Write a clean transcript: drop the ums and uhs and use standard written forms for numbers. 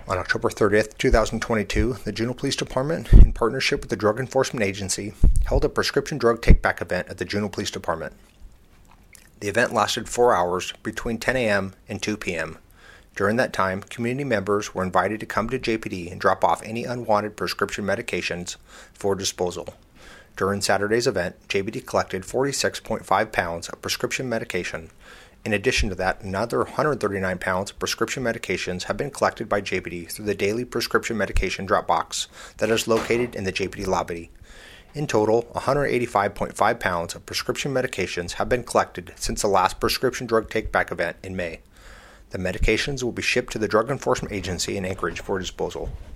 On October 30th, 2022, the Juneau Police Department, in partnership with the Drug Enforcement Agency, held a prescription drug take-back event at the Juneau Police Department. The event lasted 4 hours between 10 a.m. and 2 p.m. During that time, community members were invited to come to JPD and drop off any unwanted prescription medications for disposal. During Saturday's event, JPD collected 46.5 pounds of prescription medication. In addition to that, another 139 pounds of prescription medications have been collected by JPD through the daily prescription medication drop box that is located in the JPD lobby. In total, 185.5 pounds of prescription medications have been collected since the last prescription drug take-back event in May. The medications will be shipped to the Drug Enforcement Agency in Anchorage for disposal.